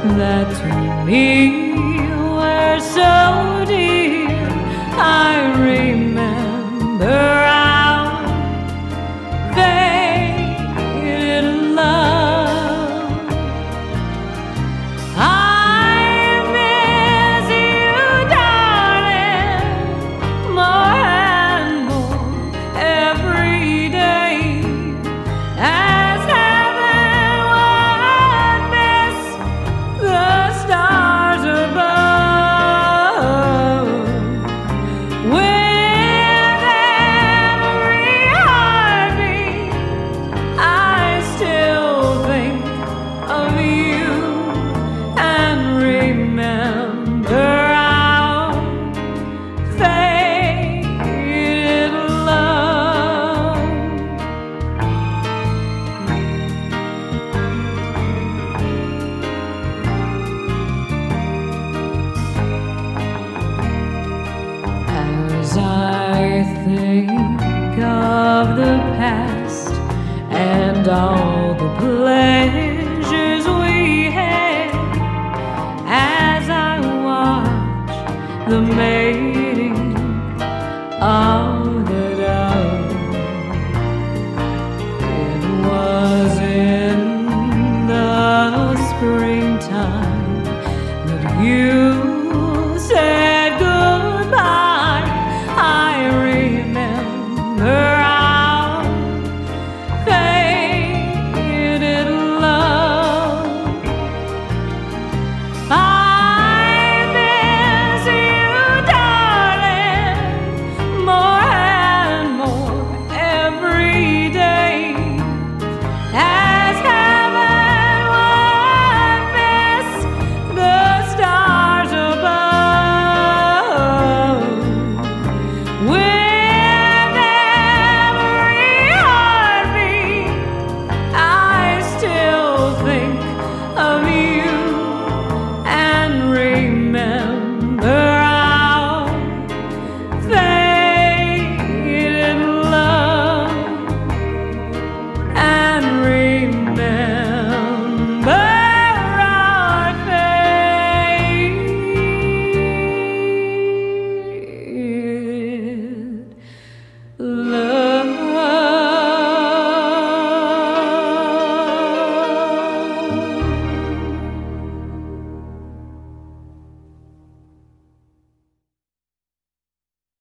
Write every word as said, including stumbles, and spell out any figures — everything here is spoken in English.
that to me were so dear. I remember our faded love. I miss you, darling, more and more every day, as heaven would miss the stars above. With every heartbeat, I still think of you and remember our faded love. As I think of the past and all the pleasures we had, as I watch the mating of the dove, it was in the springtime that you said goodbye. I remember our faded love. I miss you, darling, more and more every day, as heaven would miss the stars above. With every heartbeat, I still think of you